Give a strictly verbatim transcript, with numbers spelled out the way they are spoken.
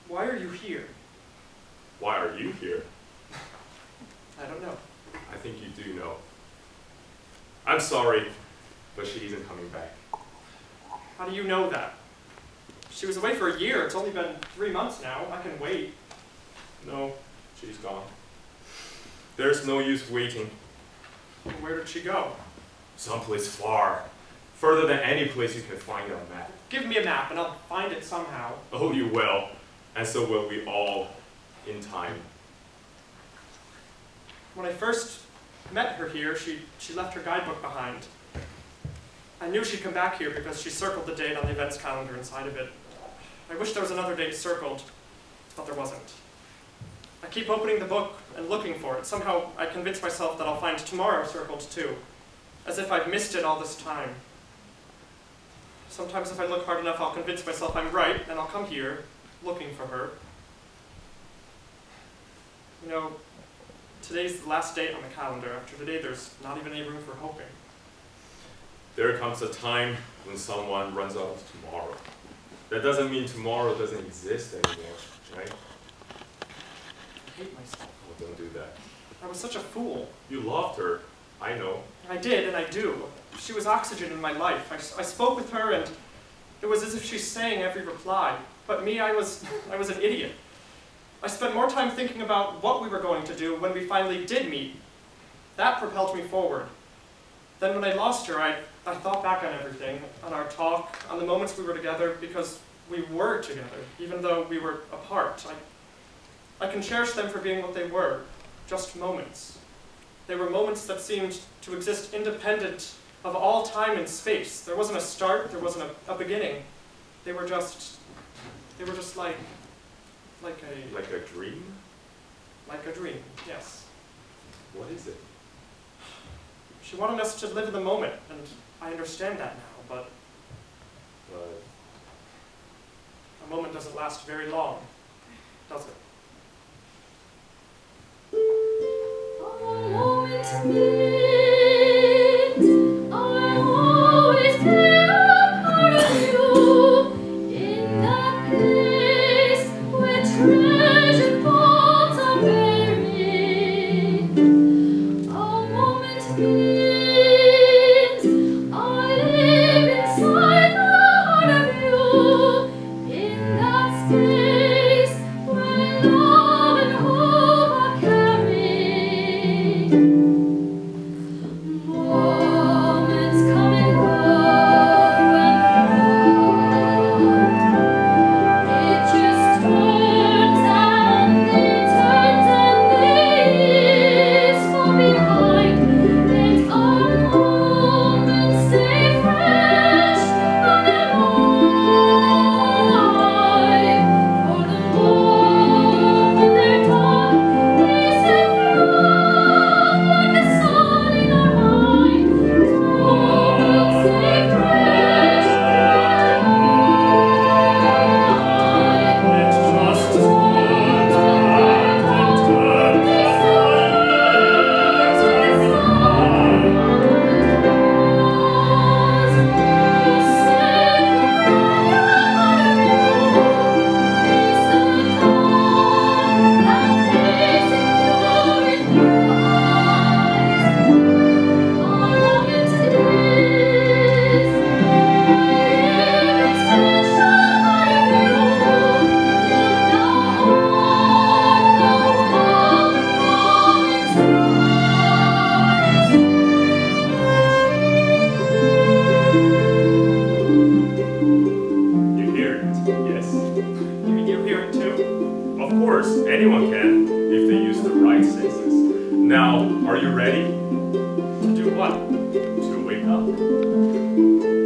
Why are you here? Why are you here? I don't know. I think you do know. I'm sorry, but she isn't coming back. How do you know that? She was away for a year. It's only been three months now. I can wait. No, she's gone. There's no use waiting. Where did she go? Someplace far. Further than any place you can find on a map. Give me a map and I'll find it somehow. Oh, you will. And so will we all, in time. When I first met her here, she, she left her guidebook behind. I knew she'd come back here because she circled the date on the events calendar inside of it. I wish there was another date circled, but there wasn't. I keep opening the book and looking for it. Somehow I convince myself that I'll find tomorrow circled too, as if I've missed it all this time. Sometimes if I look hard enough, I'll convince myself I'm right, and I'll come here, looking for her. You know, today's the last date on the calendar. After today, there's not even any room for hoping. There comes a time when someone runs out of tomorrow. That doesn't mean tomorrow doesn't exist anymore, right? I hate myself. Oh, don't do that. I was such a fool. You loved her, I know. I did, and I do. She was oxygen in my life. I, I spoke with her, and it was as if she sang every reply. But me, I was, I was an idiot. I spent more time thinking about what we were going to do when we finally did meet. That propelled me forward. Then when I lost her, I, I thought back on everything, on our talk, on the moments we were together, because we were together, even though we were apart. I, I can cherish them for being what they were, just moments. They were moments that seemed to exist independent of all time and space. There wasn't a start, there wasn't a, a beginning. They were just, they were just like, like a... Like a dream? Like a dream, yes. What is it? She wanted us to live in the moment, and I understand that now, but But a moment doesn't last very long, does it? A moment means I'll always be a part of you, in that place where treasured thoughts are buried. A moment means I live inside the heart of you, in that space where love and hope are carried. Moments come and go and it just turns and it turns and it is far behind. Let our moments stay fresh and alive. For the moment they're done, they set free like the sun in our mind. Moments stay fresh and alive. It just turns and it turns you hear it, yes? You mean you hear it too? Of course, anyone can, if they use the right senses. Now, are you ready To do what? to wake up?